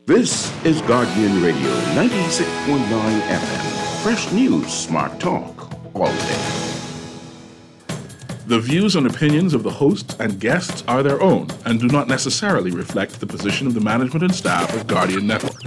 This is Guardian Radio 96.9 FM. Fresh news, smart talk, all day. The views and opinions of the hosts and guests are their own and do not necessarily reflect the position of the management and staff of Guardian Network.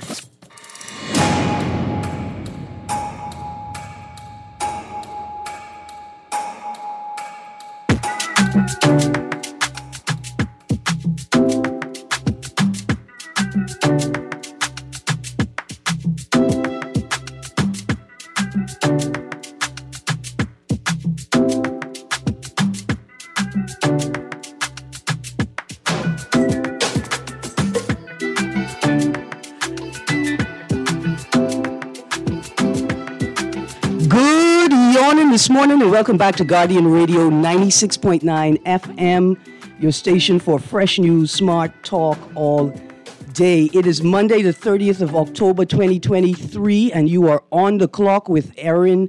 This morning and welcome back to Guardian Radio 96.9 FM, your station for fresh news, smart talk all day. It is Monday the 30th of October 2023 and you are on the clock with Erin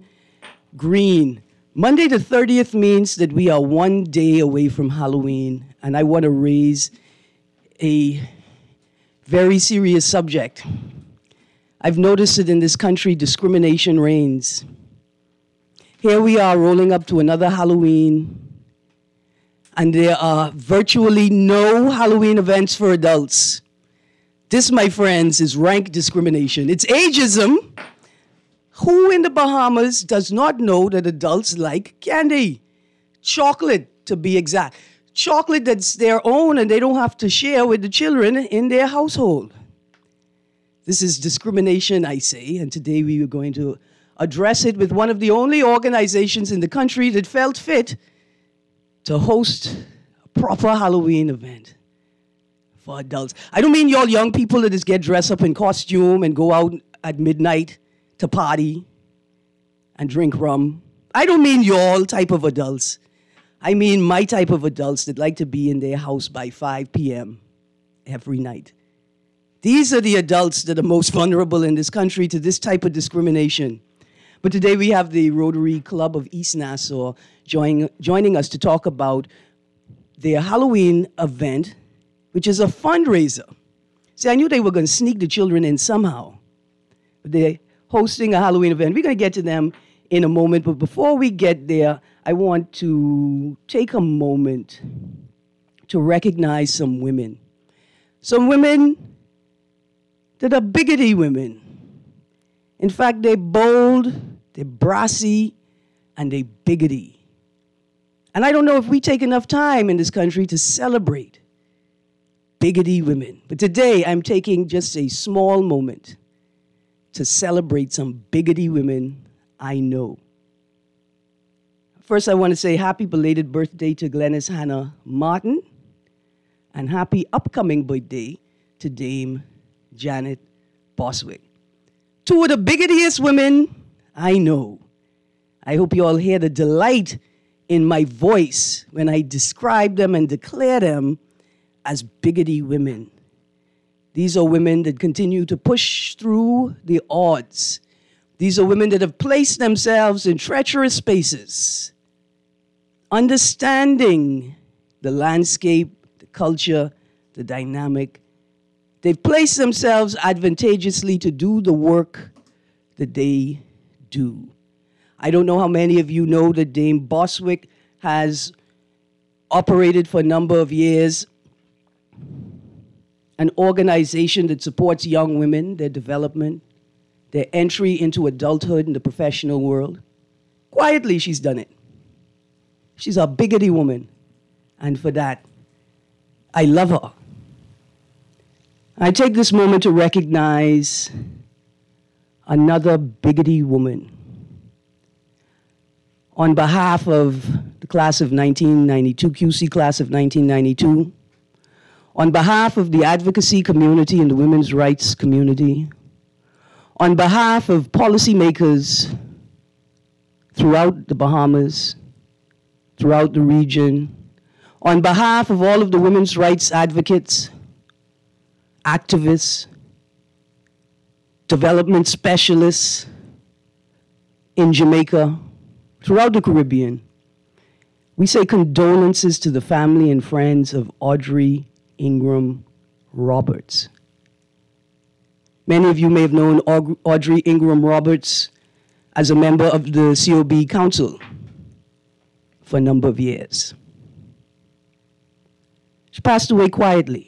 Green. Monday the 30th means that we are one day away from Halloween, and I want to raise a very serious subject. I've noticed that in this country discrimination reigns. Here we are rolling up to another Halloween, and there are virtually no Halloween events for adults. This, my friends, is rank discrimination. It's ageism. Who in the Bahamas does not know that adults like candy? Chocolate, to be exact. Chocolate that's their own and they don't have to share with the children in their household. This is discrimination, I say, and today we are going to address it with one of the only organizations in the country that felt fit to host a proper Halloween event for adults. I don't mean y'all young people that just get dressed up in costume and go out at midnight to party and drink rum. I don't mean y'all type of adults. I mean my type of adults that like to be in their house by 5 p.m. every night. These are the adults that are most vulnerable in this country to this type of discrimination. But today we have the Rotary Club of East Nassau joining us to talk about their Halloween event, which is a fundraiser. See, I knew they were going to sneak the children in somehow. But they're hosting a Halloween event. We're going to get to them in a moment. But before we get there, I want to take a moment to recognize some women. Some women that are bigoted women. In fact, they're bold, they're brassy, and they're bigoted. And I don't know if we take enough time in this country to celebrate bigoted women. But today, I'm taking just a small moment to celebrate some bigoted women I know. First, I want to say happy belated birthday to Glennis Hannah Martin, and happy upcoming birthday to Dame Janet Boswick. Two of the biggest women I know. I hope you all hear the delight in my voice when I describe them and declare them as bigoted women. These are women that continue to push through the odds. These are women that have placed themselves in treacherous spaces, understanding the landscape, the culture, the dynamic. They've placed themselves advantageously to do the work that they do. I don't know how many of you know that Dame Boswick has operated for a number of years an organization that supports young women, their development, their entry into adulthood in the professional world. Quietly, she's done it. She's a bigoted woman, and for that, I love her. I take this moment to recognize another bigoted woman. On behalf of the class of 1992, QC class of 1992, on behalf of the advocacy community and the women's rights community, on behalf of policymakers throughout the Bahamas, throughout the region, on behalf of all of the women's rights advocates, activists, development specialists in Jamaica, throughout the Caribbean, we say condolences to the family and friends of Audrey Ingram Roberts. Many of you may have known Audrey Ingram Roberts as a member of the COB Council for a number of years. She passed away quietly.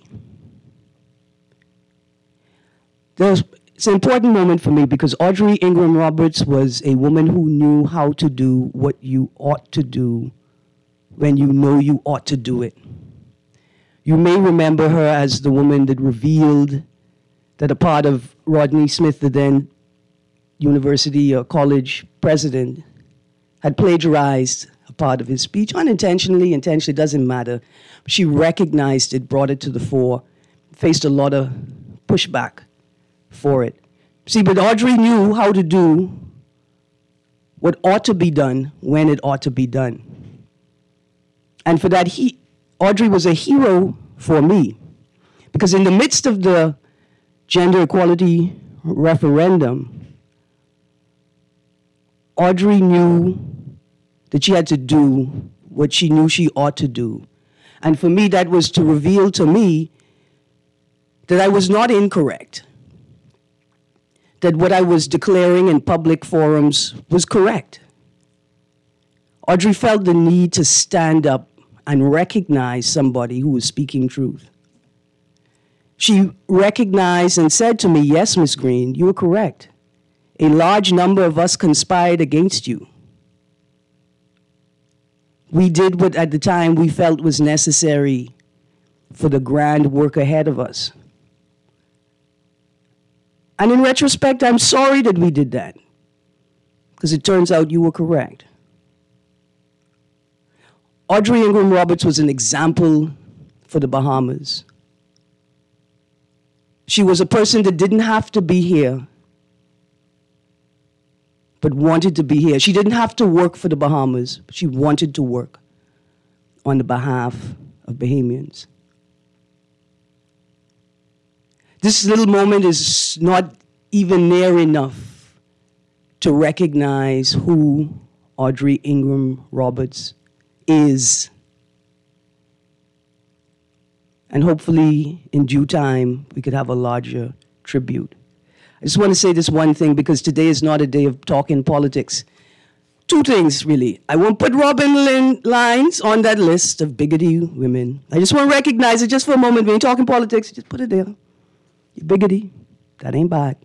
It's an important moment for me because Audrey Ingram Roberts was a woman who knew how to do what you ought to do when you know you ought to do it. You may remember her as the woman that revealed that a part of Rodney Smith, the then university or college president, had plagiarized a part of his speech, unintentionally, intentionally, doesn't matter. She recognized it, brought it to the fore, faced a lot of pushback for it. See, but Audrey knew how to do what ought to be done when it ought to be done. And for that, Audrey was a hero for me. Because in the midst of the gender equality referendum, Audrey knew that she had to do what she knew she ought to do. And for me, that was to reveal to me that I was not incorrect, that what I was declaring in public forums was correct. Audrey felt the need to stand up and recognize somebody who was speaking truth. She recognized and said to me, yes, Ms. Green, you are correct. A large number of us conspired against you. We did what at the time we felt was necessary for the grand work ahead of us. And in retrospect, I'm sorry that we did that, because it turns out you were correct. Audrey Ingram Roberts was an example for the Bahamas. She was a person that didn't have to be here, but wanted to be here. She didn't have to work for the Bahamas, but she wanted to work on the behalf of Bahamians. This little moment is not even near enough to recognize who Audrey Ingram Roberts is. And hopefully, in due time, we could have a larger tribute. I just want to say this one thing, because today is not a day of talking politics. Two things, really. I won't put Robin Lines on that list of bigoted women. I just want to recognize it just for a moment. When you're talking politics, just put it there. You're bigoted. That ain't bad.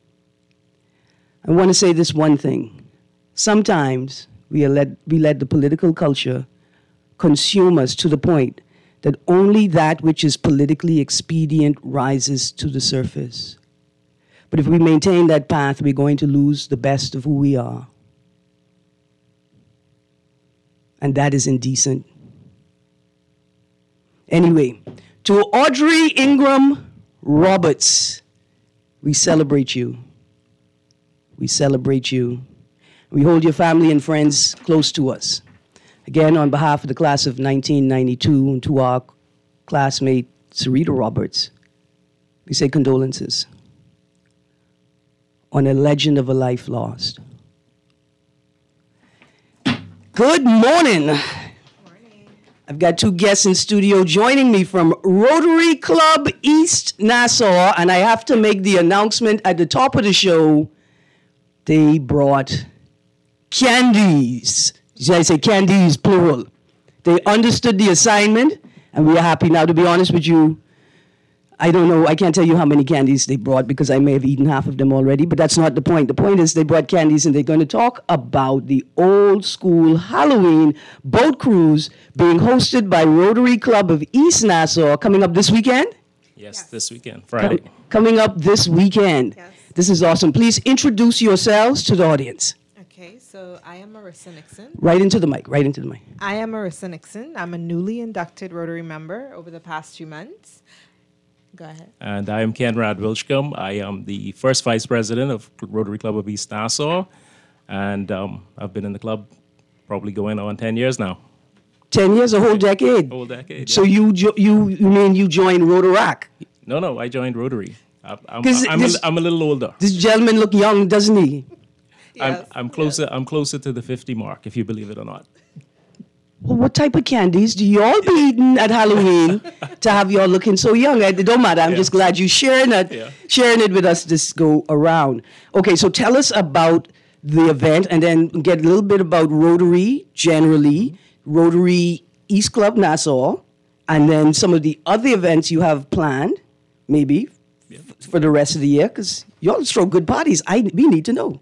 I want to say this one thing. Sometimes we let the political culture consume us to the point that only that which is politically expedient rises to the surface. But if we maintain that path, we're going to lose the best of who we are. And that is indecent. Anyway, to Audrey Ingram Roberts, we celebrate you. We celebrate you. We hold your family and friends close to us. Again, on behalf of the class of 1992 and to our classmate, Sarita Roberts, we say condolences on a legend of a life lost. Good morning. I've got two guests in studio joining me from Rotary Club East Nassau, and I have to make the announcement at the top of the show. They brought candies. Should I say candies, plural? They understood the assignment, and we are happy now. To be honest with you, I don't know, I can't tell you how many candies they brought because I may have eaten half of them already, but that's not the point. The point is they brought candies, and they're going to talk about the old school Halloween boat cruise being hosted by Rotary Club of East Nassau coming up this weekend? Yes, this weekend, Friday. Coming up this weekend. Yes. This is awesome. Please introduce yourselves to the audience. Okay, so I am Marissa Nixon. Right into the mic, right into the mic. I am Marissa Nixon. I'm a newly inducted Rotary member over the past 2 months. Go ahead. And I am Kenrad Wilchcomb. I am the first vice president of Rotary Club of East Nassau. And I've been in the club probably going on 10 years now. 10 years, a whole decade. Whole decade, So yeah. you mean you joined Rotaract? No, I joined Rotary. I'm This- a little older. This gentleman look young, doesn't he? Yes, I'm closer to the 50 mark, if you believe it or not. Well, what type of candies do y'all be eating at Halloween to have y'all looking so young? It don't matter. I'm just glad you sharing it with us this go around. Okay, so tell us about the event and then get a little bit about Rotary generally, Rotary East Club Nassau, and then some of the other events you have planned, maybe, for the rest of the year, because y'all throw good parties. We need to know.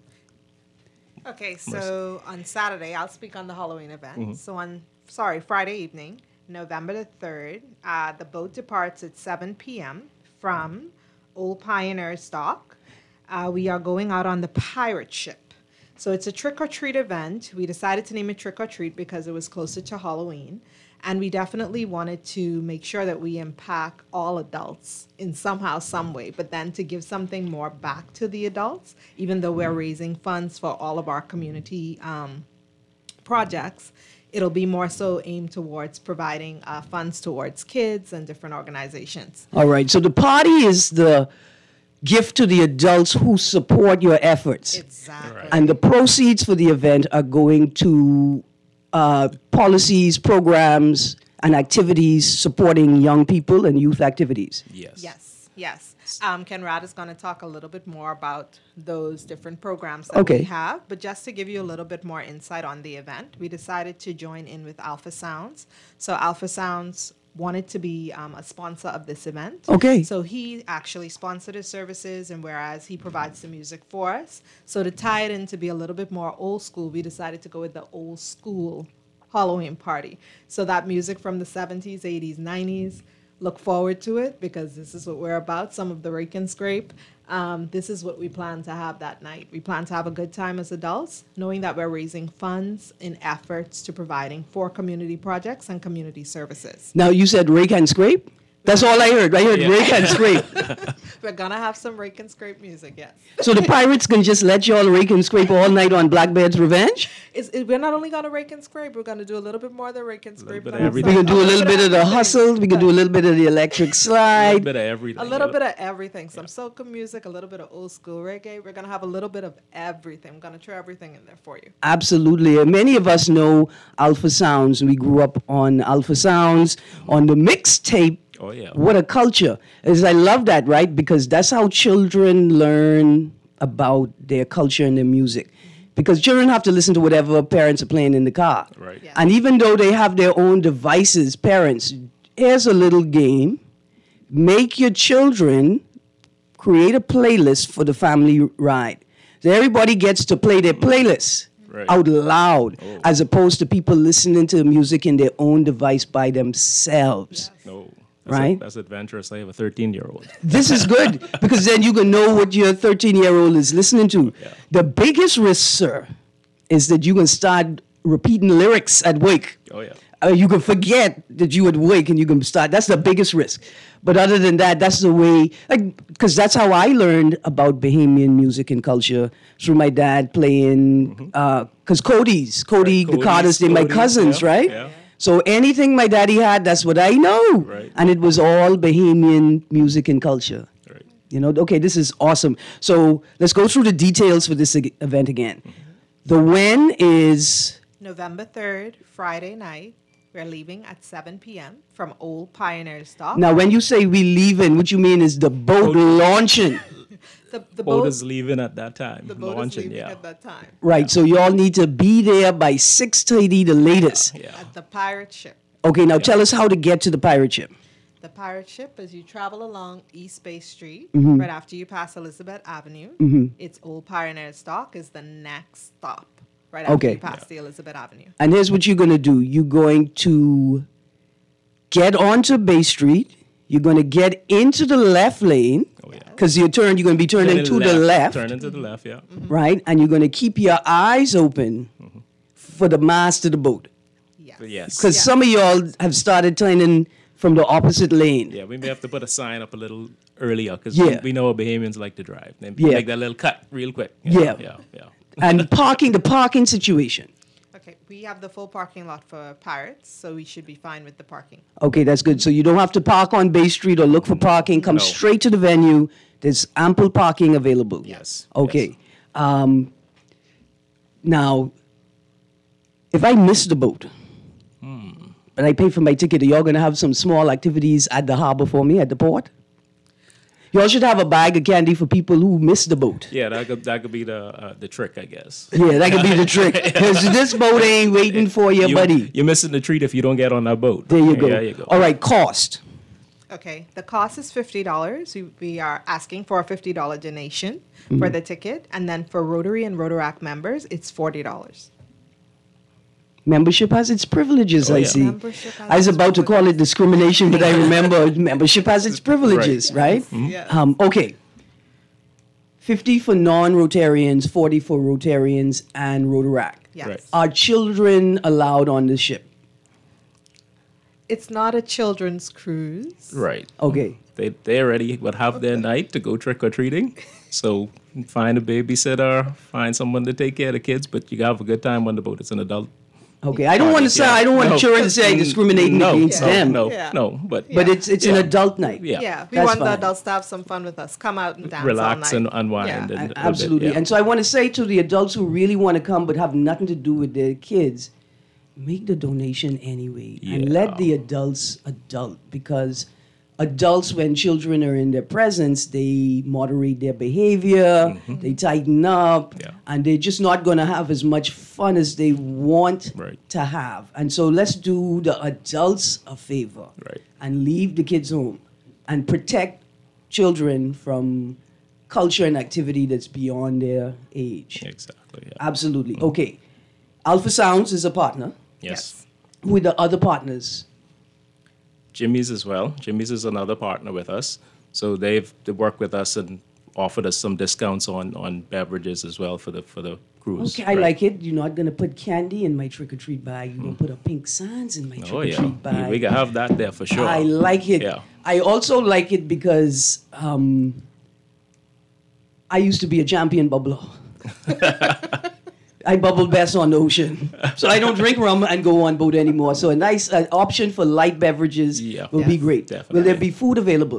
Okay, so on Saturday, I'll speak on the Halloween event. So Friday evening, November the 3rd, the boat departs at 7 p.m. from Old Pioneer's Dock. We are going out on the pirate ship. So it's a trick-or-treat event. We decided to name it Trick-or-Treat because it was closer to Halloween. And we definitely wanted to make sure that we impact all adults in somehow, some way, but then to give something more back to the adults, even though we're raising funds for all of our community projects, it'll be more so aimed towards providing funds towards kids and different organizations. All right, so the party is the gift to the adults who support your efforts. Exactly. Right. And the proceeds for the event are going to policies, programs, and activities supporting young people and youth activities. Yes. Ken Rad is going to talk a little bit more about those different programs that we have. But just to give you a little bit more insight on the event, we decided to join in with Alpha Sounds. So Alpha Sounds wanted to be a sponsor of this event. Okay. So he actually sponsored his services, and whereas he provides the music for us. So to tie it in to be a little bit more old school, we decided to go with the old school Halloween party. So that music from the 70s, 80s, 90s, look forward to it because this is what we're about. Some of the rake and scrape. This is what we plan to have that night. We plan to have a good time as adults, knowing that we're raising funds in efforts to providing for community projects and community services. Now, you said rake and scrape? That's all I heard. I heard rake and scrape. We're going to have some rake and scrape music, yes. So the pirates can just let y'all rake and scrape all night on Blackbeard's Revenge? We're not only going to rake and scrape, we're going to do a little bit more than rake and scrape. bit of We everything. can do a little bit of the hustle. We can do a little bit of the electric A slide. little bit of everything. A little bit of everything. Some soca music, a little bit of old school reggae. We're going to have a little bit of everything. I'm going to throw everything in there for you. Absolutely. And many of us know Alpha Sounds. We grew up on Alpha Sounds, on the mixtape. Oh, yeah. What a culture. I love that, right? Because that's how children learn about their culture and their music. Because children have to listen to whatever parents are playing in the car. Right. Yeah. And even though they have their own devices, parents, here's a little game. Make your children create a playlist for the family ride. So everybody gets to play their playlist out loud, as opposed to people listening to music in their own device by themselves. No. Right? That's adventurous. I have a 13-year-old. This is good because then you can know what your 13-year-old is listening to. Yeah. The biggest risk, sir, is that you can start repeating lyrics at wake. Oh, yeah. You can forget that you at wake and you can start. That's the biggest risk. But other than that, that's the way, because that's how I learned about Bahamian music and culture through my dad playing, because Cody, the Carters, they're my cousins, right? Yeah. So anything my daddy had, that's what I know. Right. And it was all Bahamian music and culture. Right. You know, okay, this is awesome. So let's go through the details for this event again. The when is November 3rd, Friday night. We're leaving at 7 p.m. from Old Pioneer's Dock. now when you say we leaving, what you mean is the boat launching. The Boat is leaving at that time. The boat Launching, is leaving yeah. at that time. Right, so y'all need to be there by 6:30 the latest. Yeah. At the pirate ship. Okay, now tell us how to get to the pirate ship. The pirate ship, as you travel along East Bay Street, Mm-hmm. right after you pass Elizabeth Avenue, it's Old Pioneer's Dock is the next stop, right after Okay. you pass the Elizabeth Avenue. And here's what you're going to do. You're going to get onto Bay Street. You're going to get into the left lane. Oh, yeah. Because you're going to be turning to the left. Turning to the left, yeah. Right? And you're going to keep your eyes open for the mast of the boat. Yes. Yes. Because Yeah. some of y'all have started turning from the opposite lane. Yeah, we may have to put a sign up a little earlier because Yeah. we know Bahamians like to drive. They Yeah. make that little cut real quick. Yeah. Yeah. And the parking situation. Okay, we have the full parking lot for pirates, so we should be fine with the parking. Okay, that's good. So you don't have to park on Bay Street or look for parking. Come No. straight to the venue. There's ample parking available. Yes. Okay. Now, if I miss the boat, and I pay for my ticket, are y'all going to have some small activities at the harbor for me, at the port? Y'all should have a bag of candy for people who miss the boat. Yeah, that could be the trick, I guess. Yeah, that could be the trick. Because this boat ain't waiting for you, buddy. You're missing the treat if you don't get on that boat. There you go. There you go. All right, cost. Okay, the cost is $50. We are asking for a $50 donation for the ticket, and then for Rotary and Rotaract members, it's $40. Membership has its privileges, Oh, I yeah. see. Membership has I was its about to call it privileges. discrimination, but I remember membership has its privileges, right? Yeah. Okay. 50 for non-Rotarians, 40 for Rotarians and Rotaract. Yes. Right. Are children allowed on the ship? It's not a children's cruise. Right. Okay. They already would have their night to go trick or treating. So find a babysitter, find someone to take care of the kids, but you have a good time on the boat. It's an adult. Okay. I don't want to say, Yeah. I don't want No. children to say I'm discriminating No, against no, them. No, Yeah. no, but But it's an Yeah. adult night. Yeah. Yeah, we That's want fine. the adults to have some fun with us. Come out and dance relax all and night. unwind. Yeah. And a bit, Absolutely. yeah. And so I want to say to the adults who really want to come but have nothing to do with their kids, make the donation anyway and let Yeah. the adults adult, because adults, when children are in their presence, they moderate their behavior, they tighten up, Yeah. and they're just not going to have as much fun as they want Right. to have. And so let's do the adults a favor Right. and leave the kids home and protect children from culture and activity that's beyond their age. Exactly. Yeah. Absolutely. Okay. Alpha Sounds is a partner. Yes. With the other partners. Jimmy's as well. Jimmy's is another partner with us. So they work with us and offered us some discounts on beverages as well for the cruise. Okay, I Right. like it. You're not going to put candy in my trick or treat bag. You're going to put a pink sans in my trick Oh or yeah, treat bag. we can have that there for sure. I like it. Yeah. I also like it because I used to be a champion bubbler. I bubble best on the ocean. So I don't drink rum and go on boat anymore. So a nice option for light beverages Yeah. will be Yes. great. Definitely. Will there be food available?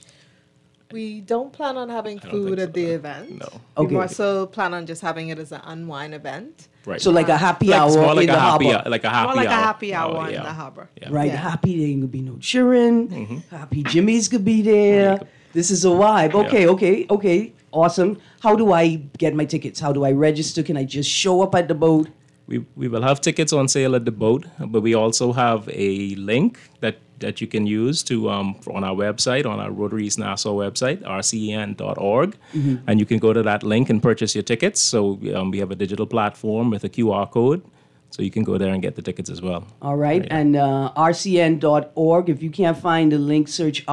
We don't plan on having don't food think at so. the event. No. We Okay. more so plan on just having it as an unwind event. Right. So like a happy Like- hour it's more like in a the happy, harbor. like a happy More like hour. a happy hour Oh, in yeah. the harbor. Yeah. Right, Yeah. happy there ain't gonna be no cheering. Happy Jimmy's could be there. This is a vibe. Okay, okay. Awesome. How do I get my tickets? How do I register? Can I just show up at the boat? We will have tickets on sale at the boat, but we also have a link that you can use to on our website, on our Rotary East Nassau website, rcen.org, and you can go to that link and purchase your tickets. So we have a digital platform with a QR code, so you can go there and get the tickets as well. All right. And rcn.org. If you can't find the link, search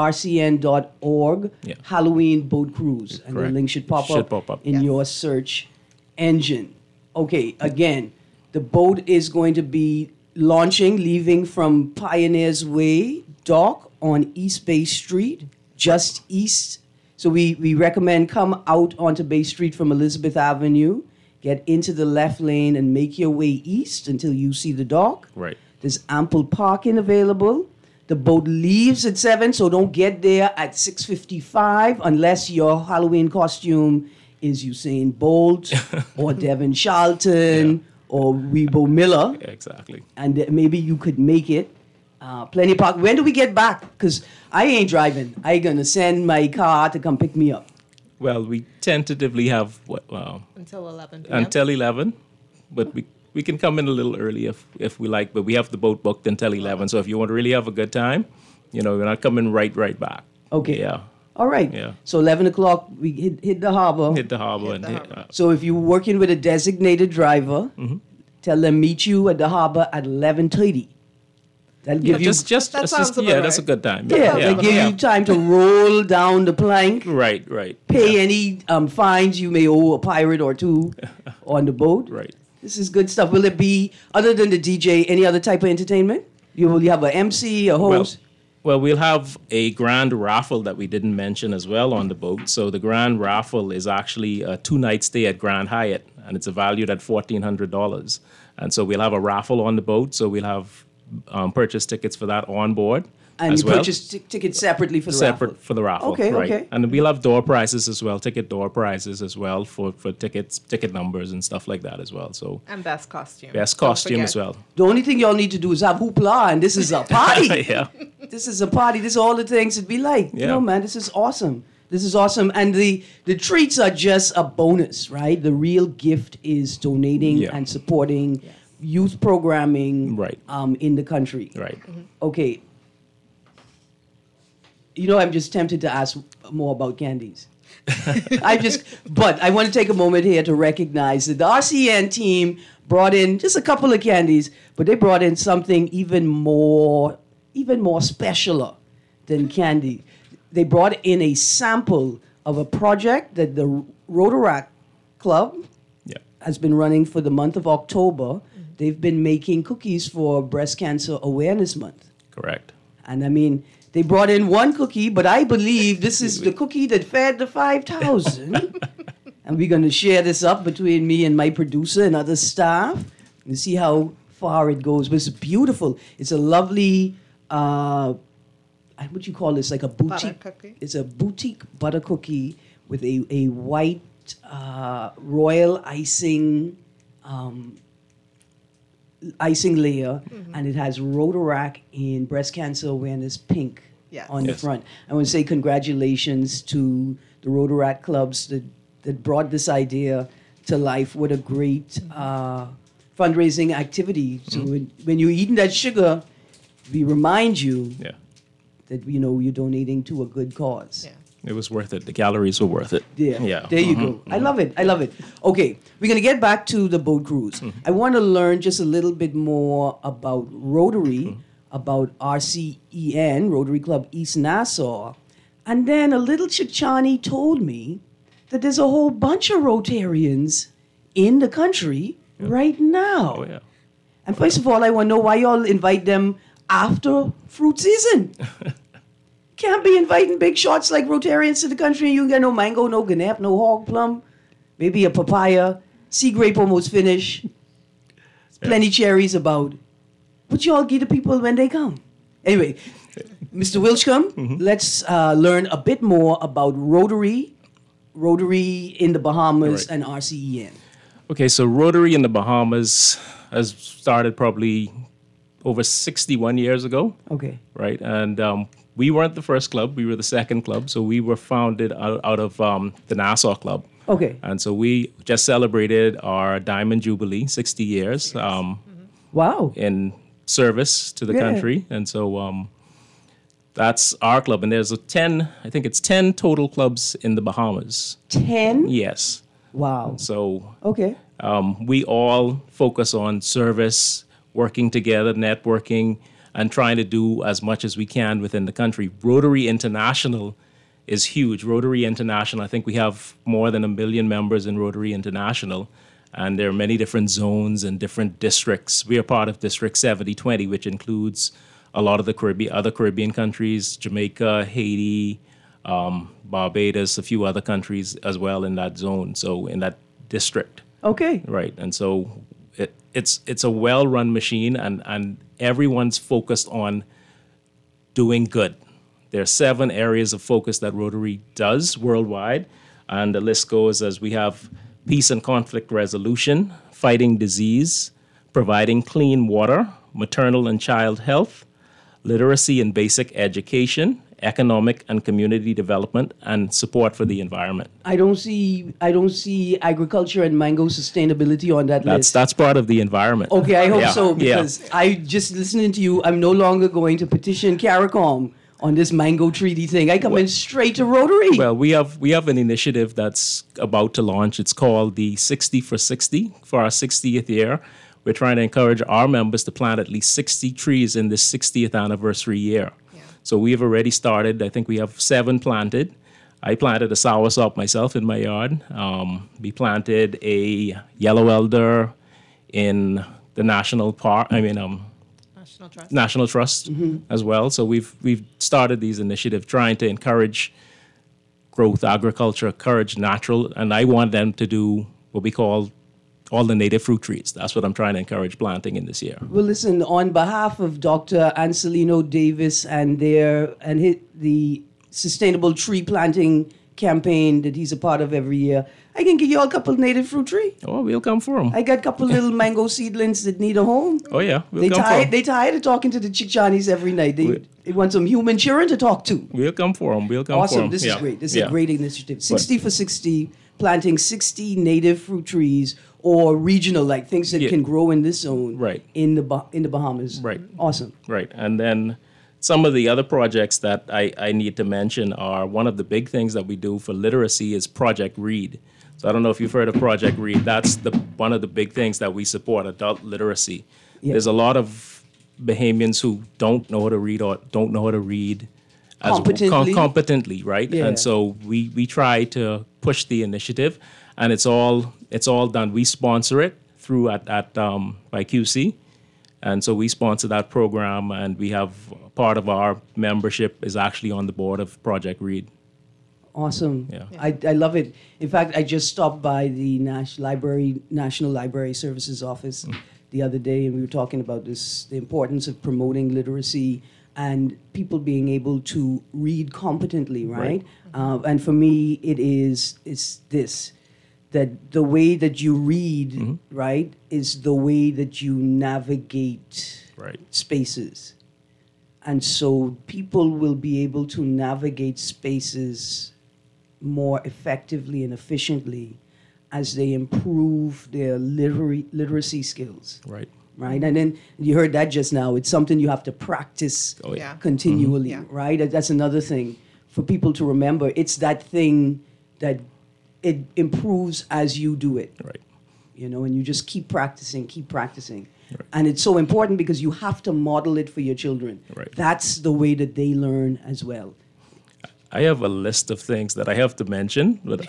rcn.org Yeah. Halloween Boat Cruise. And the Correct. link should pop Should up, pop up. in Yes. your search engine. Okay, again, the boat is going to be leaving from Pioneers Way dock on East Bay Street, just east. So we recommend come out onto Bay Street from Elizabeth Avenue, get into the left lane and make your way east until you see the dock. Right. There's ample parking available. The boat leaves at 7, so don't get there at 6:55 unless your Halloween costume is Usain Bolt or Devin Charlton or Rebo Miller, Exactly. and maybe you could make it. Plenty of park. When do we get back? Because I ain't driving. I gonna send my car to come pick me up. Well, we tentatively have Until 11 p.m. until 11, but we can come in a little early if we like, but we have the boat booked until 11. So if you want to really have a good time, we're not coming right back. Okay. Yeah. All right. Yeah. So 11 o'clock, we hit the harbor. Hit the harbor. Hit the harbor. So if you're working with a designated driver, tell them meet you at the harbor at 11:30. That'll give you just That sounds about that's a right. good time. that'll give you time to roll down the plank, Right. pay any fines you may owe a pirate or two on the boat. Right. This is good stuff. Will it be, other than the DJ, any other type of entertainment? Will you have an MC, a host? Well, we'll have a grand raffle that we didn't mention as well on the boat. So the grand raffle is actually a 2-night stay at Grand Hyatt, and it's valued at $1,400. And so we'll have a raffle on the boat. So we'll have purchase tickets for that on board. And as you well. purchase tickets separately for the Separate raffle. for the raffle. Okay, right. okay. And we'll have door prizes as well, ticket door prizes as well for ticket numbers and stuff like that as well. So And best costume. best Don't costume as forget. well. The only thing y'all need to do is have hoopla, and this is a party. Yeah. This is a party. This is all the things it'd be like. You Yeah. know, man, this is awesome. This is awesome. And the treats are just a bonus, right? The real gift is donating Yeah. and supporting youth programming Right. in the country. Right. Okay. You know, I'm just tempted to ask more about candies. But I want to take a moment here to recognize that the RCN team brought in just a couple of candies, but they brought in something even more specialer than candy. They brought in a sample of a project that the Rotaract Club Yeah. has been running for the month of October. They've been making cookies for Breast Cancer Awareness Month. Correct. And I mean, they brought in one cookie, but I believe this is the cookie that fed the 5,000. And we're going to share this up between me and my producer and other staff and see how far it goes. But it's beautiful. It's a lovely, what you call this? Like a boutique. Butter cookie. It's a boutique butter cookie with a white royal icing layer, and it has Rotaract in Breast Cancer Awareness pink Yes. on the Yes. front. I want to say congratulations to the Rotaract clubs that brought this idea to life. What a great fundraising activity. So when you're eating that sugar, we remind you Yeah. that you're donating to a good cause. Yeah. It was worth it. The calories were worth it. Yeah. Yeah. There you go. I love it. I love it. Okay, we're going to get back to the boat cruise. I want to learn just a little bit more about Rotary, about RCEN, Rotary Club East Nassau. And then a little Chichani told me that there's a whole bunch of Rotarians in the country right now. Oh, yeah. And first of all, I want to know why y'all invite them after fruit season. Can't be inviting big shots like Rotarians to the country and you get no mango, no ganap, no hog plum, maybe a papaya, sea grape almost finished, plenty cherries about. What y'all give the people when they come? Anyway, Mr. Wilchcombe, let's learn a bit more about Rotary in the Bahamas, Right. and RCEN. Okay, so Rotary in the Bahamas has started probably over 61 years ago. Okay. Right? And we weren't the first club, we were the second club. So we were founded out of the Nassau Club. Okay. And so we just celebrated our Diamond Jubilee, 60 years Wow. in service to the Yeah. country. And so that's our club. And there's I think it's 10 total clubs in the Bahamas. 10? Yes. Wow. So Okay. we all focus on service, working together, networking, and trying to do as much as we can within the country. Rotary International is huge. Rotary International, I think we have more than 1 million members in Rotary International, and there are many different zones and different districts. We are part of District 7020, which includes a lot of the other Caribbean countries, Jamaica, Haiti, Barbados, a few other countries as well in that zone, so in that district. Okay. Right, and so it's a well-run machine, and everyone's focused on doing good. There are 7 areas of focus that Rotary does worldwide, and the list goes as we have peace and conflict resolution, fighting disease, providing clean water, maternal and child health, literacy and basic education, economic and community development, and support for the environment. I don't see agriculture and mango sustainability on that list. That's part of the environment. Okay, I hope Yeah, so, yeah. because I just listening to you, I'm no longer going to petition CARICOM on this mango treaty thing. I come in straight to Rotary. Well, we have an initiative that's about to launch. It's called the 60 for 60 for our 60th year. We're trying to encourage our members to plant at least 60 trees in this 60th anniversary year. Yeah. So we have already started. I think we have 7 planted. I planted a soursop myself in my yard. We planted a yellow elder in the national park. National Trust as well. So we've started these initiatives trying to encourage growth, agriculture, encourage natural, and I want them to do what we call all the native fruit trees. That's what I'm trying to encourage planting in this year. Well, listen, on behalf of Dr. Ancelino Davis and the sustainable tree planting campaign that he's a part of every year, I can give you all a couple of native fruit tree. Oh, we'll come for them. I got a couple little mango seedlings that need a home. Oh, yeah, we'll come for them. They tired of talking to the Chichanis every night. They want some human children to talk to. We'll come for them. We'll come for them. Awesome. This is great. This is a great initiative. 60 for 60, planting 60 native fruit trees or regional, like things that can grow in this zone in the Bahamas. Right. Awesome. Right. And then some of the other projects that I need to mention are one of the big things that we do for literacy is Project Read. So I don't know if you've heard of Project Read. That's one of the big things that we support, adult literacy. Yeah. There's a lot of Bahamians who don't know how to read or don't know how to read competently, right? Yeah. And so we try to push the initiative, and it's all done. We sponsor it through by QC, and so we sponsor that program, and we have part of our membership is actually on the board of Project Read. Awesome. Yeah. I love it. In fact, I just stopped by the National Library Services Office the other day, and we were talking about the importance of promoting literacy and people being able to read competently, right? And for me, it's this, that the way that you read, right, is the way that you navigate spaces. And so people will be able to navigate spaces more effectively and efficiently as they improve their literacy skills. Right. And then you heard that just now. It's something you have to practice continually, right? That's another thing for people to remember. It's that thing that it improves as you do it. Right. And you just keep practicing. Right. And it's so important because you have to model it for your children. Right. That's the way that they learn as well. I have a list of things that I have to mention, but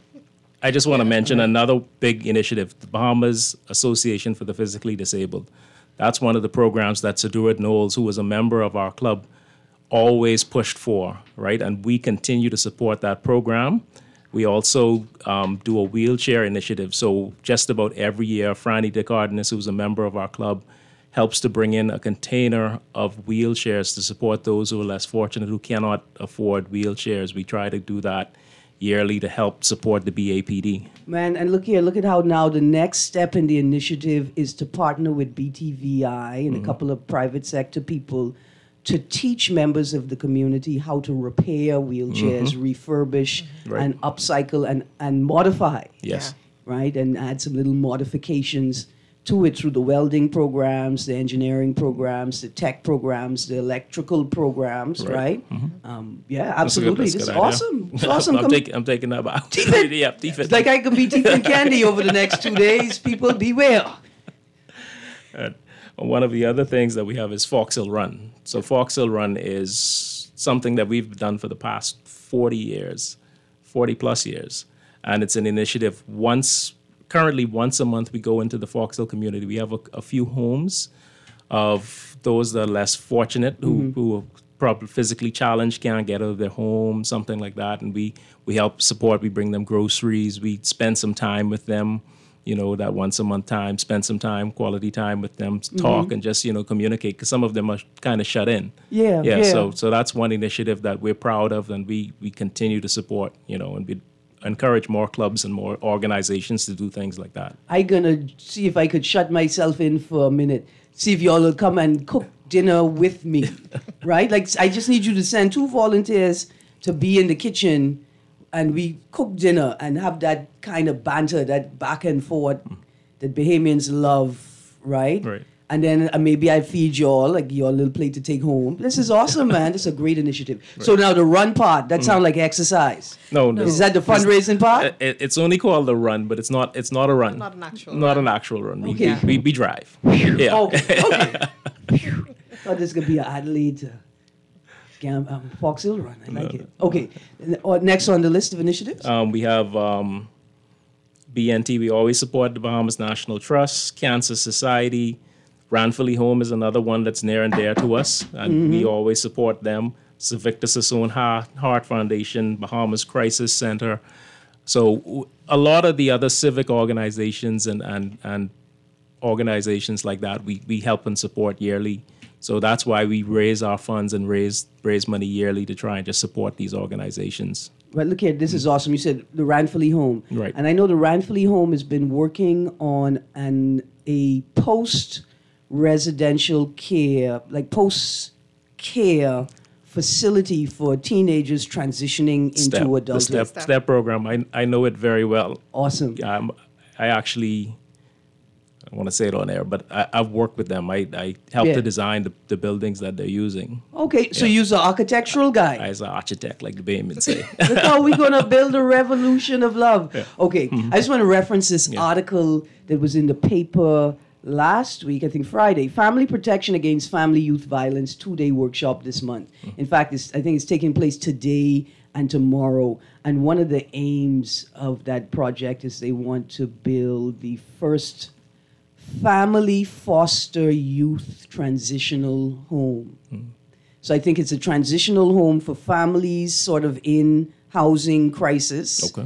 I just want to mention another big initiative, the Bahamas Association for the Physically Disabled. That's one of the programs that Sedura Knowles, who was a member of our club, always pushed for, right? And we continue to support that program. We also do a wheelchair initiative. So just about every year, Franny DeCardenas, who's a member of our club, helps to bring in a container of wheelchairs to support those who are less fortunate, who cannot afford wheelchairs. We try to do that yearly to help support the BAPD. Man, and look at how now the next step in the initiative is to partner with BTVI and a couple of private sector people to teach members of the community how to repair wheelchairs, refurbish, and upcycle and modify. Yes. Right? And add some little modifications to it through the welding programs, the engineering programs, the tech programs, the electrical programs, right? Yeah, absolutely. This is awesome. It's awesome. I'm taking that out. Teeth it. It's like I can be teeth and candy over the next 2 days. People beware. One of the other things that we have is Fox Hill Run. So Fox Hill Run is something that we've done for the past 40 plus years. And it's an initiative currently once a month we go into the Fox Hill community. We have a few homes of those that are less fortunate who are probably physically challenged, can't get out of their home, something like that. And we help support, we bring them groceries, we spend some time with them, that once a month time, spend some time, quality time with them, talk and just, communicate, because some of them are kind of shut in. Yeah. So that's one initiative that we're proud of and we continue to support, and we encourage more clubs and more organizations to do things like that. I'm going to see if I could shut myself in for a minute, see if y'all will come and cook dinner with me, right? Like, I just need you to send 2 volunteers to be in the kitchen and we cook dinner and have that kind of banter, that back and forth that Bahamians love, right? Right. And then maybe I feed y'all, like your little plate to take home. This is awesome, man. This is a great initiative. Right. So now the run part, that sounds like exercise. No. Is that the fundraising part? It's only called the run, but it's not a run. Not an actual Not run. an actual run. Okay. We drive. Yeah. Oh, okay. Thought this could be an Adelaide Fox Hill run. I like it. Okay. Next on the list of initiatives? We have BNT. We always support the Bahamas National Trust, Cancer Society. Ranfully Home is another one that's near and dear to us, and we always support them. Sir Victor Sassoon Heart Foundation, Bahamas Crisis Center, So a lot of the other civic organizations and organizations like that, we help and support yearly. So that's why we raise our funds and raise money yearly to try and just support these organizations. Well, look here, this is awesome. You said the Ranfurly Home. Right. And I know the Ranfurly Home has been working on a post-residential care, like post-care facility for teenagers transitioning into adulthood. The STEP program, I know it very well. Awesome. I actually, I want to say it on air, but I've worked with them. I helped to design the buildings that they're using. Okay, so you're an architectural guy. As an architect, like the Bayman say. Look how we're going to build a revolution of love. Yeah. Okay, I just want to reference this article that was in the paper last week, I think Friday. Family Protection Against Family Youth Violence, 2-day workshop this month. In fact, I think it's taking place today and tomorrow. And one of the aims of that project is they want to build the first family foster youth transitional home. So I think it's a transitional home for families sort of in housing crisis. Okay.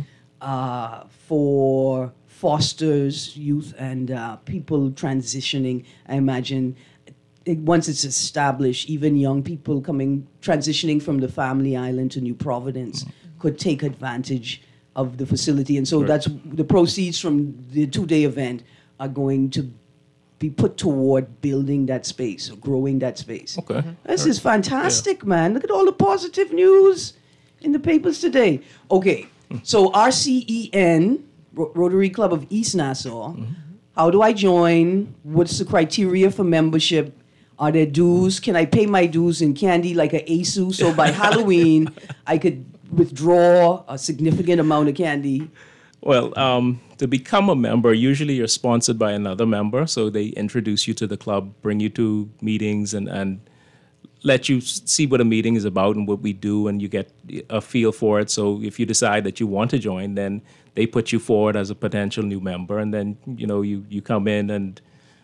For fosters, youth, and people transitioning. I imagine once it's established, even young people transitioning from the family island to New Providence could take advantage of the facility. And so that's the proceeds from the 2-day event are going to be put toward building that space or growing that space. Okay. This is fantastic, man. Look at all the positive news in the papers today. Okay, so RCEN, Rotary Club of East Nassau, how do I join? What's the criteria for membership? Are there dues? Can I pay my dues in candy like an ASU? So by Halloween, I could withdraw a significant amount of candy. Well, to become a member, usually you're sponsored by another member. So they introduce you to the club, bring you to meetings, and let you see what a meeting is about and what we do, and you get a feel for it. So if you decide that you want to join, then they put you forward as a potential new member, and then you come in, and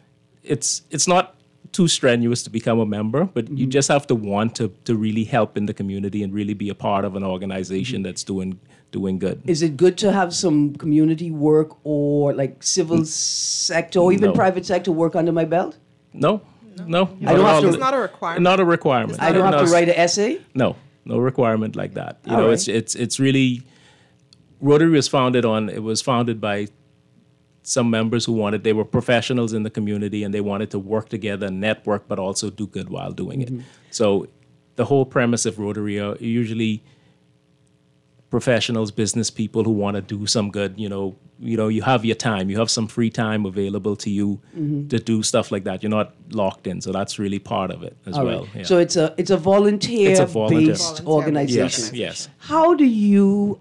it's not too strenuous to become a member, but you just have to want to really help in the community and really be a part of an organization that's doing good. Is it good to have some community work or like civil sector or even private sector work under my belt? No. I don't have to. It's not a requirement. Not a requirement. I don't have to write an essay? No requirement like that. You All know, right. it's really, Rotary was founded by some members who they were professionals in the community and they wanted to work together, network, but also do good while doing it. So the whole premise of Rotary are usually professionals, business people who want to do some good. You have your time, you have some free time available to you to do stuff like that. You're not locked in, so that's really part of it as well. Yeah. So it's a volunteer-based organization. Yes. How do you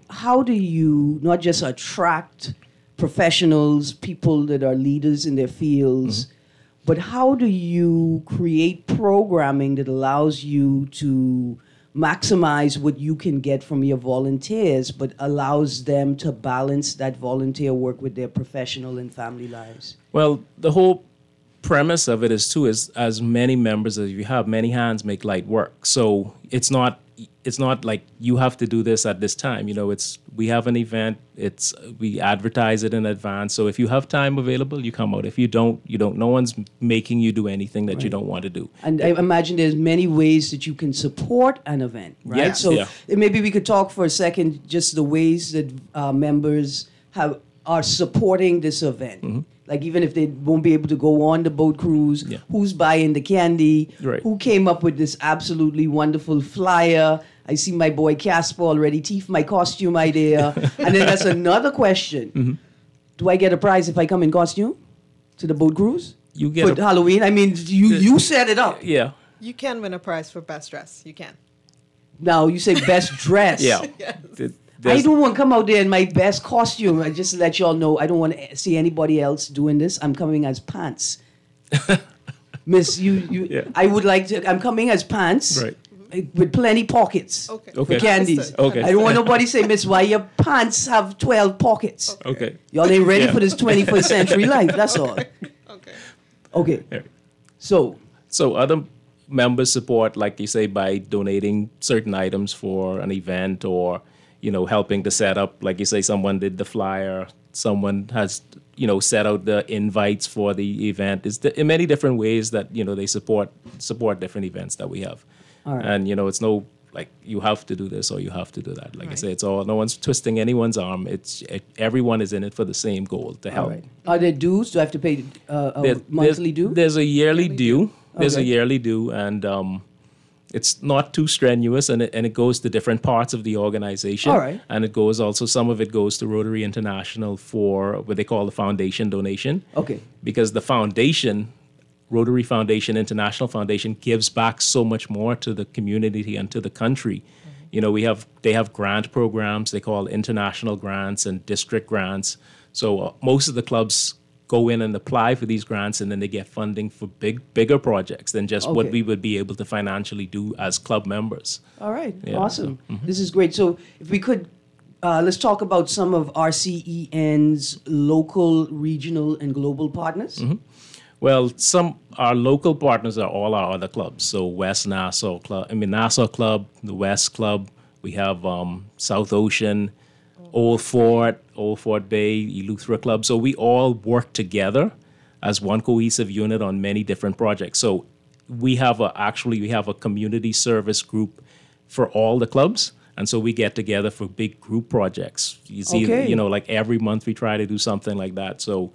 not just attract professionals, people that are leaders in their fields, but how do you create programming that allows you to maximize what you can get from your volunteers, but allows them to balance that volunteer work with their professional and family lives? Well, the whole premise of it is as many members as you have, many hands make light work. So it's not like you have to do this at this time. We have an event. We advertise it in advance. So if you have time available, you come out. If you don't, you don't. No one's making you do anything that you don't want to do. And I imagine there's many ways that you can support an event, right? Yeah, So maybe we could talk for a second just the ways that members are supporting this event. Like even if they won't be able to go on the boat cruise, who's buying the candy? Right. Who came up with this absolutely wonderful flyer? I see my boy Casper already teeth my costume idea. And then that's another question. Do I get a prize if I come in costume to the boat cruise? You get for Halloween? I mean, you set it up. Yeah. You can win a prize for best dress. You can. Now you say best dress. Yeah. I don't want to come out there in my best costume. I just let y'all know I don't want to see anybody else doing this. I'm coming as pants. Miss, I would like to. I'm coming as pants. Right. With plenty pockets Okay. for candies. Okay. I don't want nobody say, Miss, why your pants have 12 pockets? Okay. Y'all ain't ready for this 21st century life. That's all. Okay. So other members support, like you say, by donating certain items for an event, or helping to set up, like you say, someone did the flyer, someone has, set out the invites for the event. It's in many different ways that, they support different events that we have. All right. And, it's no, like, you have to do this or you have to do that. Like I say, it's all, no one's twisting anyone's arm. Everyone is in it for the same goal, to help. All right. Are there dues? Do I have to pay a monthly due? There's a yearly due. There's a yearly due, and it's not too strenuous, and it goes to different parts of the organization. All right. And it goes also, some of it goes to Rotary International for what they call the foundation donation. Okay. Because the foundation, Rotary Foundation, International Foundation, gives back so much more to the community and to the country. They have grant programs they call international grants and district grants. So most of the clubs go in and apply for these grants, and then they get funding for bigger projects than just what we would be able to financially do as club members. All right. Yeah, Awesome. This is great. So if we could, let's talk about some of RCEN's local, regional, and global partners. Well, our local partners are all our other clubs. So West Nassau Club, Nassau Club, the West Club. We have South Ocean, Old Fort Bay, Eleuthera Club. So we all work together as one cohesive unit on many different projects. So we have a community service group for all the clubs. And so we get together for big group projects. You see, like every month we try to do something like that. So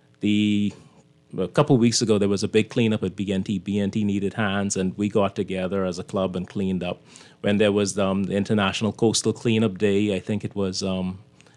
a couple of weeks ago, there was a big cleanup at BNT. BNT needed hands, and we got together as a club and cleaned up. When there was the International Coastal Cleanup Day, I think it was... was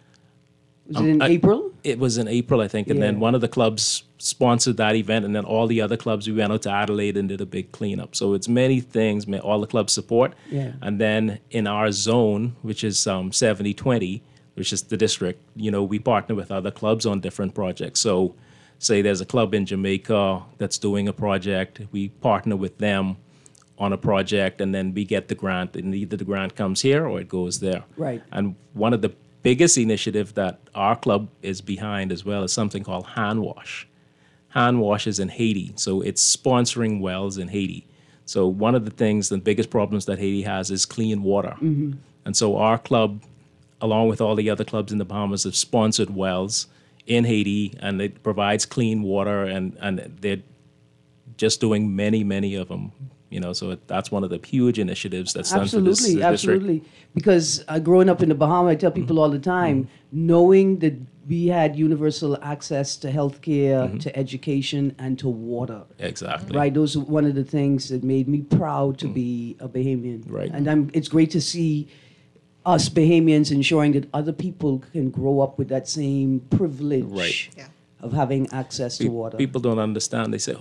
it in April? It was in April, I think. And then one of the clubs sponsored that event, and then all the other clubs, we went out to Adelaide and did a big cleanup. So it's many things, all the clubs support. Yeah. And then in our zone, which is 70-20, which is the district, we partner with other clubs on different projects. So say there's a club in Jamaica that's doing a project, we partner with them on a project, and then we get the grant, and either the grant comes here or it goes there. Right. And one of the biggest initiative that our club is behind as well is something called Hand Wash. Hand Wash is in Haiti, so it's sponsoring wells in Haiti. So one of the things, the biggest problems that Haiti has is clean water. And so our club, along with all the other clubs in the Bahamas, have sponsored wells in Haiti, and it provides clean water, and they're just doing many of them. So that's one of the huge initiatives that's done for this district. Absolutely. Because growing up in the Bahamas, I tell people all the time, knowing that we had universal access to healthcare, to education, and to water. Exactly. Right. Those are one of the things that made me proud to be a Bahamian. Right. And it's great to see us Bahamians ensuring that other people can grow up with that same privilege of having access to water. People don't understand. They say,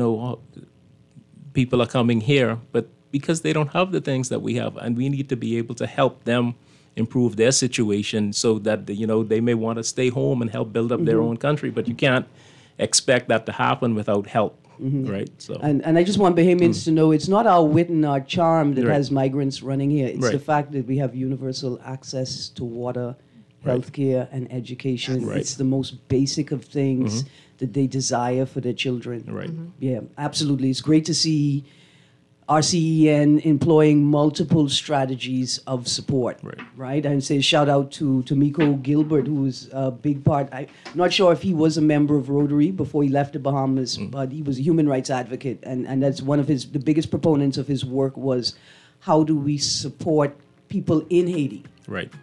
people are coming here, but because they don't have the things that we have, and we need to be able to help them improve their situation so that, they may want to stay home and help build up their own country, but you can't expect that to happen without help. Right. So and I just want Bahamians to know it's not our wit and our charm that has migrants running here. It's the fact that we have universal access to water, healthcare, and education. Right. It's the most basic of things that they desire for their children. Right. Yeah, absolutely. It's great to see RCEN employing multiple strategies of support. Right. And say shout out to Miko Gilbert, who was a big part. I'm not sure if he was a member of Rotary before he left the Bahamas, but he was a human rights advocate, and that's one of the biggest proponents of his work was how do we support people in Haiti. Right.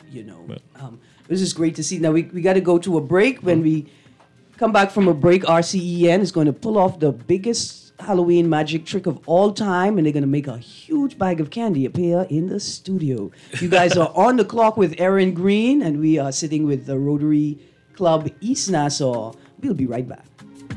This is great to see. Now we got to go to a break. When we come back from a break, RCEN is going to pull off the biggest Halloween magic trick of all time, and they're going to make a huge bag of candy appear in the studio. You guys are on the clock with Aaron Green, and we are sitting with the Rotary Club East Nassau. We'll be right back.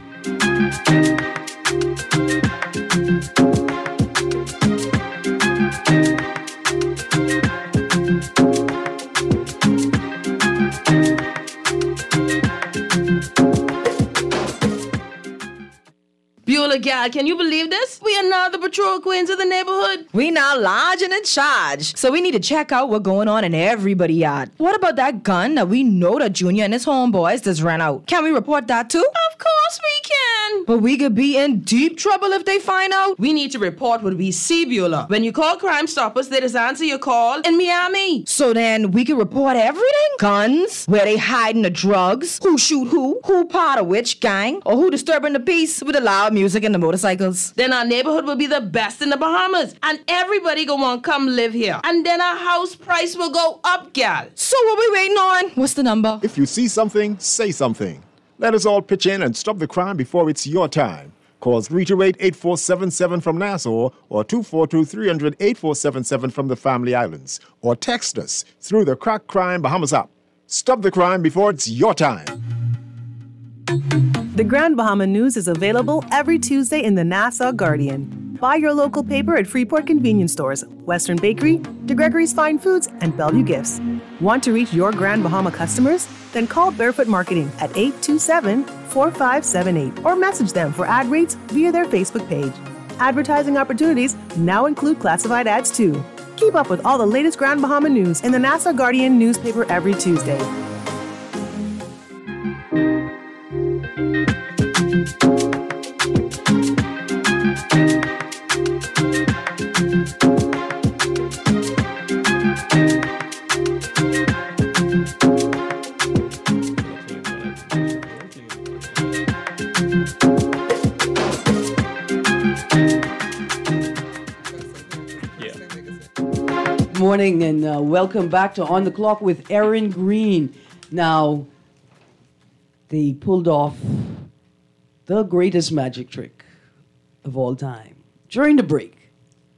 Beulah gal, can you believe this? We are now the patrol queens of the neighborhood. We now large and in charge. So we need to check out what's going on in everybody's yard. What about that gun that we know that Junior and his homeboys just ran out? Can we report that too? Of course we can. man. But we could be in deep trouble if they find out. We need to report what we see, Beulah. When you call Crime Stoppers, they just answer your call in Miami. So then we can report everything? Guns, where they hiding the drugs, who shoot who part of which gang, or who disturbing the peace with the loud music and the motorcycles. Then our neighborhood will be the best in the Bahamas. And everybody gonna want to come live here. And then our house price will go up, gal. So what we waiting on? What's the number? If you see something, say something. Let us all pitch in and stop the crime before it's your time. Call 328-8477 from Nassau or 242-300-8477 from the Family Islands. Or text us through the Crack Crime Bahamas app. Stop the crime before it's your time. The Grand Bahama News is available every Tuesday in the Nassau Guardian. Buy your local paper at Freeport convenience stores, Western Bakery, DeGregory's Fine Foods, and Bellevue Gifts. Want to reach your Grand Bahama customers? Then call Barefoot Marketing at 827-4578 or message them for ad rates via their Facebook page. Advertising opportunities now include classified ads too. Keep up with all the latest Grand Bahama news in the Nassau Guardian newspaper every Tuesday. Morning and welcome back to On the Clock with Erin Green. Now, they pulled off the greatest magic trick of all time. During the break,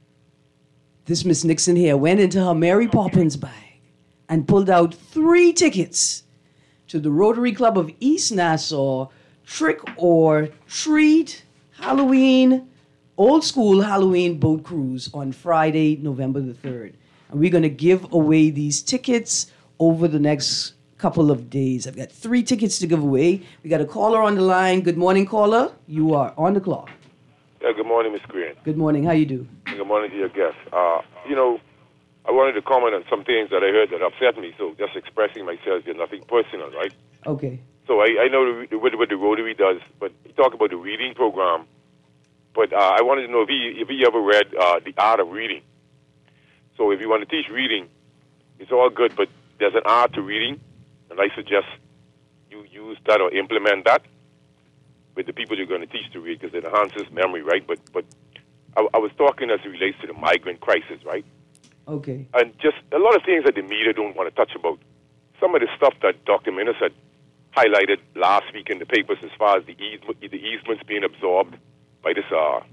this Miss Nixon here went into her Mary Poppins bag and pulled out 3 tickets to the Rotary Club of East Nassau Trick or Treat Halloween, old school Halloween boat cruise on Friday, November the 3rd. And we're going to give away these tickets over the next couple of days. I've got 3 tickets to give away. We got a caller on the line. Good morning, caller. You are on the clock. Yeah, good morning, Miss Green. Good morning. How you do? Good morning to your guest. I wanted to comment on some things that I heard that upset me, so just expressing myself is nothing personal, right? Okay. So I know what the Rotary does, but you talk about the reading program, but I wanted to know if he ever read The Art of Reading. So if you want to teach reading, it's all good, but there's an art to reading, and I suggest you use that or implement that with the people you're going to teach to read because it enhances memory, right? But I was talking as it relates to the migrant crisis, right? Okay. And just a lot of things that the media don't want to touch about. Some of the stuff that Dr. Minnis had highlighted last week in the papers as far as the easements being absorbed by this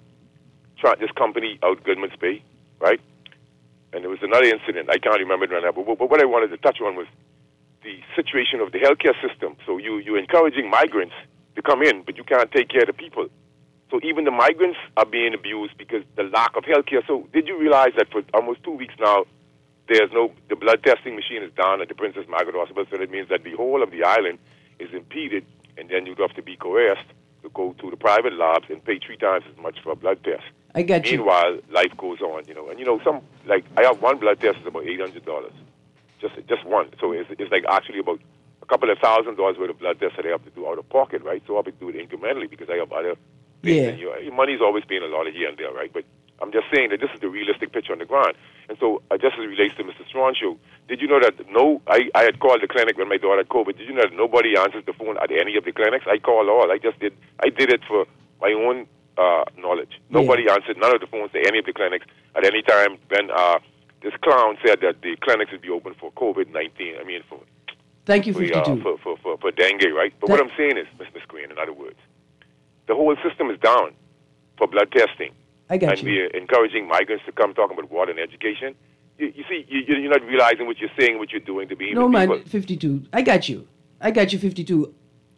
company out Goodman's Bay, right? And there was another incident, I can't remember it right now, but what I wanted to touch on was the situation of the healthcare system. So you're encouraging migrants to come in, but you can't take care of the people. So even the migrants are being abused because the lack of healthcare. So did you realize that for almost 2 weeks now, the blood testing machine is down at the Princess Margaret Hospital, so that means that the whole of the island is impeded, and then you'd have to be coerced to go to the private labs and pay 3 times as much for a blood test. I get you. Meanwhile, life goes on, and I have one blood test is about $800, just one. So it's like actually about a couple of $1,000 worth of blood tests that I have to do out of pocket, right? So I have to do it incrementally because I have other things. Yeah. Your money's always been a lot of here and there, right? But I'm just saying that this is the realistic picture on the ground. And so just as it relates to Mr. Strawn's show, did you know that I had called the clinic when my daughter had COVID. Did you know that nobody answers the phone at any of the clinics? I call all. I did it for my own knowledge. Nobody answered none of the phones to any of the clinics at any time when this clown said that the clinics would be open for COVID-19. Thank you, 52. For dengue, right? But what I'm saying is, Miss Green, in other words, the whole system is down for blood testing. I got and we're encouraging migrants to come talking about water and education. You see, you're not realizing what you're saying, what you're doing to be No, man, people. 52. I got you, 52.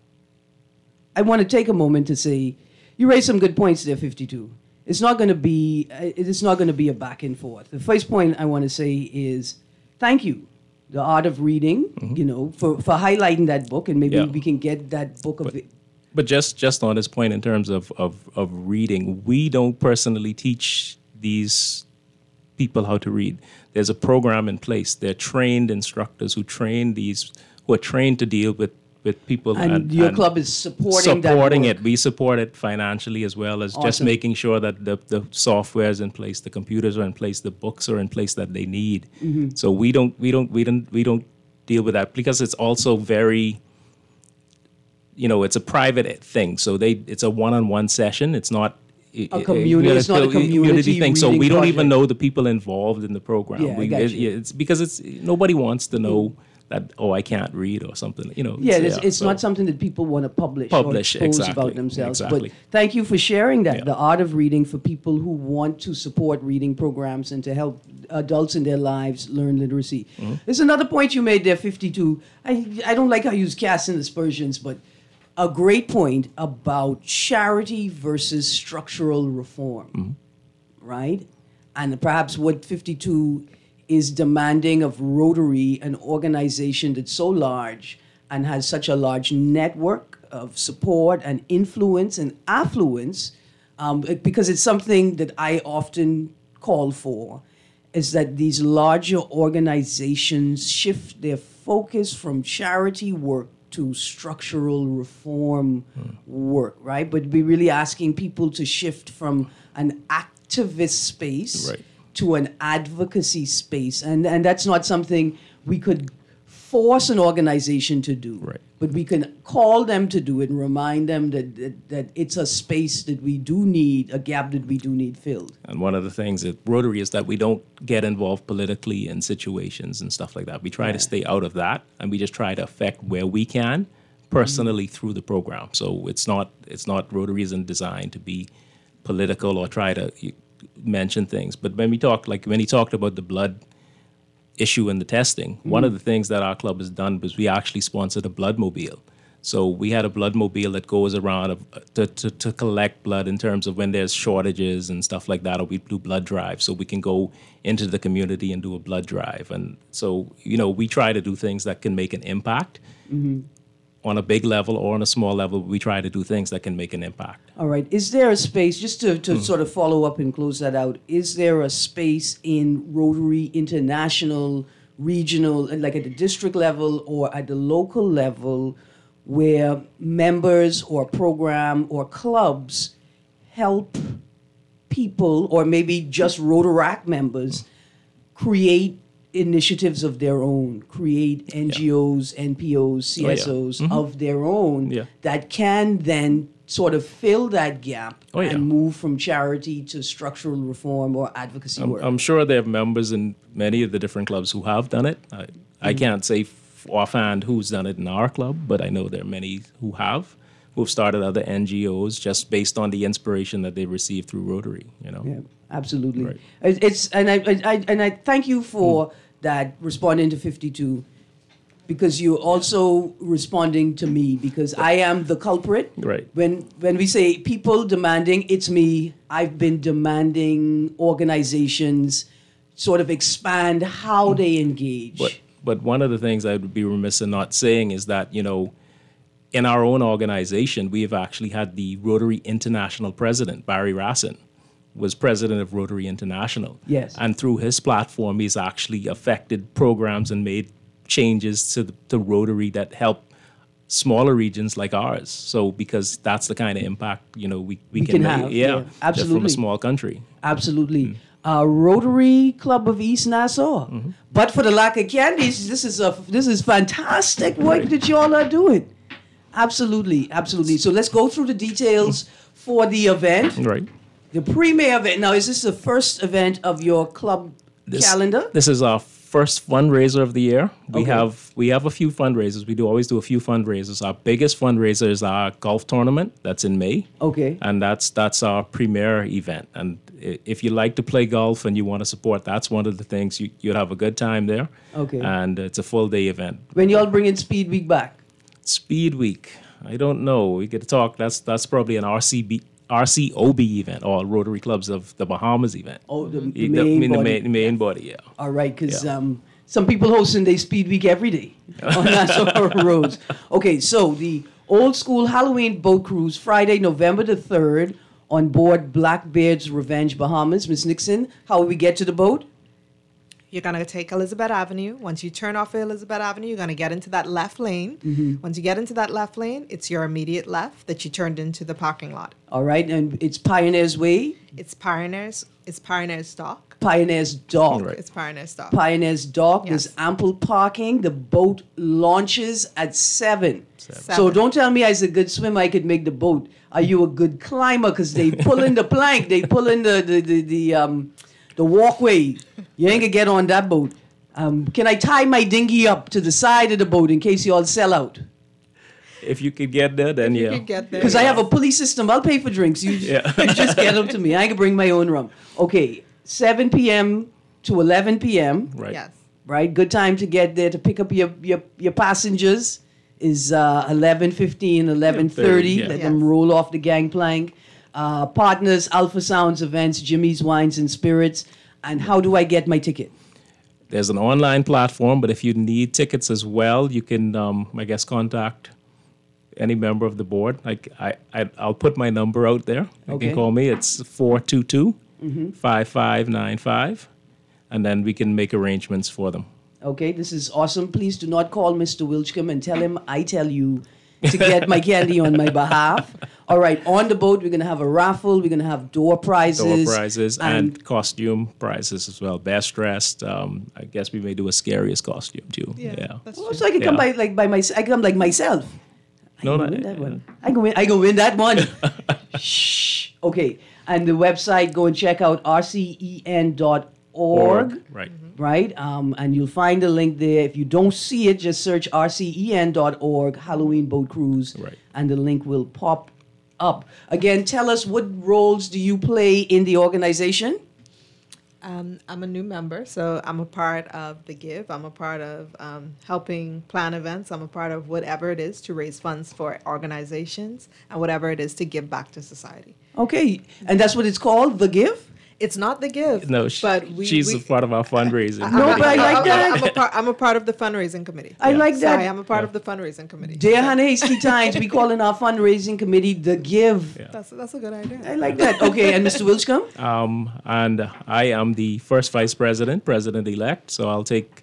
I want to take a moment to say, you raised some good points there, 52. It's not going to be a back and forth. The first point I want to say is thank you, The Art of Reading, for highlighting that book, and maybe we can get that book of it. But just on this point in terms of reading, we don't personally teach these people how to read. There's a program in place. They're trained instructors who are trained to deal with with people. And your club is supporting that work. it. We support it financially as well as just making sure that the software is in place, the computers are in place, the books are in place that they need. So we don't deal with that because it's also very, it's a private thing. So it's a one-on-one session. It's not a community. It's not a community thing. So we don't project. even know the people involved in the program. Yeah, I got you. It's because nobody wants to know that I can't read or something. It's not something that people want to publish or expose about themselves. Exactly. But thank you for sharing that. Yeah. The art of reading for people who want to support reading programs and to help adults in their lives learn literacy. There's another point you made there, 52. I don't like how you use cast and aspersions, but a great point about charity versus structural reform, right? And perhaps what 52 is demanding of Rotary, an organization that's so large and has such a large network of support and influence and affluence, because it's something that I often call for, is that these larger organizations shift their focus from charity work to structural reform work, right? But we're really asking people to shift from an activist space to an advocacy space. And that's not something we could force an organization to do. Right. But we can call them to do it and remind them that it's a space that we do need, a gap that we do need filled. And one of the things at Rotary is that we don't get involved politically in situations and stuff like that. We try to stay out of that, and we just try to affect where we can personally through the program. So it's not Rotary isn't designed to be political or try to mention things. But when he talked about the blood issue and the testing, one of the things that our club has done was we actually sponsored a blood mobile. So we had a blood mobile that goes around to collect blood in terms of when there's shortages and stuff like that, or we do blood drives, so we can go into the community and do a blood drive. And so, we try to do things that can make an impact. On a big level or on a small level, we try to do things that can make an impact. All right. Is there a space, just to sort of follow up and close that out, is there a space in Rotary International, regional, like at the district level or at the local level, where members or program or clubs help people, or maybe just Rotaract members, create initiatives of their own, create NGOs, NPOs, CSOs of their own that can then sort of fill that gap and move from charity to structural reform or advocacy work? I'm sure there are members in many of the different clubs who have done it. I can't say offhand who's done it in our club, but I know there are many who've started other NGOs just based on the inspiration that they received through Rotary. Yeah, absolutely. Right. I thank you for that, responding to 52, because you're also responding to me, because I am the culprit. Right. When we say people demanding, it's me. I've been demanding organizations sort of expand how they engage. But one of the things I would be remiss in not saying is that, in our own organization, we have actually had the Rotary International president, Barry Rassin, was president of Rotary International. Yes. And through his platform, he's actually affected programs and made changes to Rotary that help smaller regions like ours. So because that's the kind of impact, we can make. Have. Yeah, absolutely. Just from a small country. Absolutely. Rotary Club of East Nassau. But for the lack of candies, this is fantastic work that y'all are doing. Absolutely. So let's go through the details for the event. Right. The pre-May event. Now, is this the first event of your club calendar? This is our first fundraiser of the year. We have a few fundraisers. We always do a few fundraisers. Our biggest fundraiser is our golf tournament. That's in May. Okay. And that's our premier event. And if you like to play golf and you want to support, that's one of the things you'd have a good time there. Okay. And it's a full day event. When y'all bringing Speed Week back? Speed Week, I don't know. We could talk. That's probably an RCOB event, or Rotary Clubs of the Bahamas event. Oh, the main body, yeah. All right, because some people hosting their Speed Week every day on Nassau roads. Okay, so the Old School Halloween Boat Cruise, Friday, November the 3rd, on board Blackbeard's Revenge Bahamas. Miss Nixon, how will we get to the boat? You're going to take Elizabeth Avenue. Once you turn off Elizabeth Avenue, you're going to get into that left lane. Once you get into that left lane, it's your immediate left that you turned into the parking lot. All right, and it's Pioneers Way. It's Pioneers Dock. Pioneers Dock. Right. It's Pioneers Dock. Pioneers Dock. Yes. There's ample parking. The boat launches at 7. So 7. don't tell me as a good swimmer I could make the boat. Are you a good climber? Because they pull in the plank. They pull in the walkway. You ain't gonna get on that boat. Can I tie my dinghy up to the side of the boat in case you all sell out? If you could get there, then You could get there. Because I have a pulley system. I'll pay for drinks. You just get them to me. I can bring my own rum. Okay, 7 p.m. to 11 p.m. Right. Yes. Right? Good time to get there to pick up your passengers is 11:15, 11:30. Yeah. Let them Yes. roll off the gangplank. Partners, Alpha Sounds Events, Jimmy's Wines and Spirits. And how do I get my ticket? There's an online platform, but if you need tickets as well, you can, I guess, contact any member of the board. Like I'll put my number out there. You Okay. can call me. It's 422-5595, and then we can make arrangements for them. Okay, this is awesome. Please do not call Mr. Wilchcomb and tell him I tell you to get my candy on my behalf. All right, on the boat, we're going to have a raffle. We're going to have door prizes. Door prizes and costume prizes as well. Best dressed. I guess we may do a scariest costume too. Yeah. That's Oh, so I can come Yeah. by myself. I can come like myself. No, I no, can win that one. I can win that one. Shh. Okay, and the website, go and check out rcen.org. Right. Right? And you'll find the link there. If you don't see it, just search rcen.org, Halloween Boat Cruise, Right. and the link will pop up. Again, tell us, what roles do you play in the organization? I'm a new member, so I'm a part of the Give. I'm a part of helping plan events. I'm a part of whatever it is to raise funds for organizations and whatever it is to give back to society. Okay, and that's what it's called, The Give? It's not the Give. No, but she's a part of our fundraising. No, but I like that. I'm a part of the fundraising committee. I like that. Sorry, I'm a part of the fundraising committee. Dear Hannah Hasty Times, we call in our fundraising committee The Give. That's a good idea. I like that. Okay, and Mr. Wilchcomb? And I am the first vice president, president-elect, so I'll take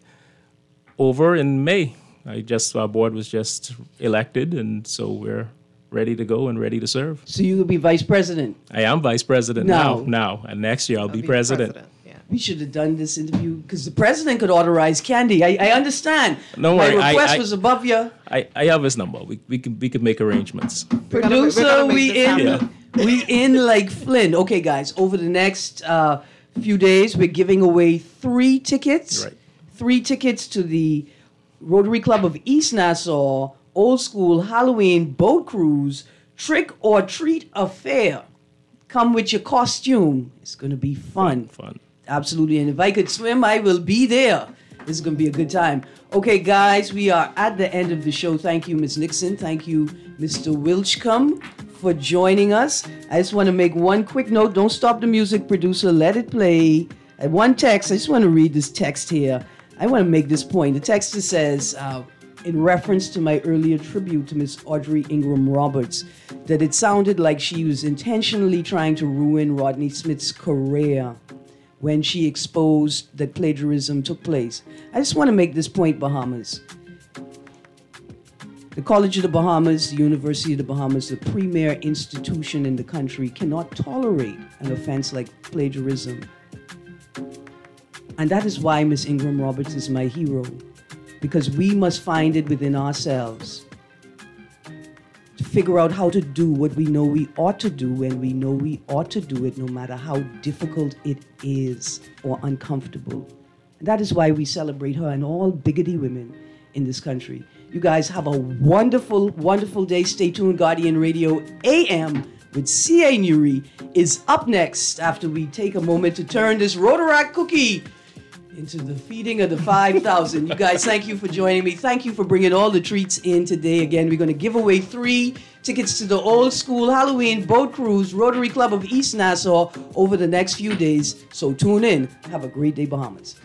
over in May. Our board was just elected, and so we're ready to go and ready to serve. So you will be vice president. I am vice president No. now, and next year I'll be the president. Yeah. We should have done this interview because the president could authorize candy. I understand. Don't My worry, request was above you. I have his number. We could make arrangements. We're Producer, gonna make we this in. happen. We in like Flynn. Okay, guys. Over the next few days, we're giving away 3 tickets. Right. 3 tickets to the Rotary Club of East Nassau Old School Halloween Boat Cruise Trick or Treat Affair. Come with your costume. It's going to be fun. Fun. Absolutely. And if I could swim, I will be there. This is going to be a good time. Okay, guys, we are at the end of the show. Thank you, Ms. Nixon. Thank you, Mr. Wilchcomb, for joining us. I just want to make one quick note. Don't stop the music, producer. Let it play. And one text. I just want to read this text here. I want to make this point. The text says, in reference to my earlier tribute to Miss Audrey Ingram Roberts, that it sounded like she was intentionally trying to ruin Rodney Smith's career when she exposed that plagiarism took place. I just want to make this point, Bahamas. The College of the Bahamas, the University of the Bahamas, the premier institution in the country, cannot tolerate an offense like plagiarism. And that is why Miss Ingram Roberts is my hero. Because we must find it within ourselves to figure out how to do what we know we ought to do, and we know we ought to do it no matter how difficult it is or uncomfortable. And that is why we celebrate her and all biggity women in this country. You guys have a wonderful, wonderful day. Stay tuned. Guardian Radio AM with C.A. Nuri is up next after we take a moment to turn this Rotaract cookie into the feeding of the 5,000. You guys, thank you for joining me. Thank you for bringing all the treats in today. Again, we're going to give away 3 tickets to the Old School Halloween Boat Cruise, Rotary Club of East Nassau, over the next few days. So tune in. Have a great day, Bahamas.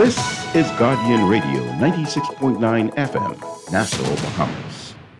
This is Guardian Radio 96.9 FM, Nassau, Bahamas.